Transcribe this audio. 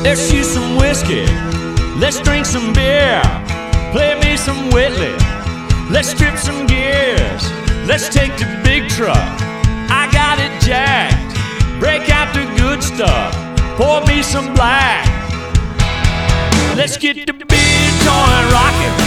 Let's shoot some whiskey, let's drink some beer, play me some Whitley, let's strip some gears, let's take the big truck, I got it jacked, break out the good stuff, pour me some black. Let's get the big joint rockin'.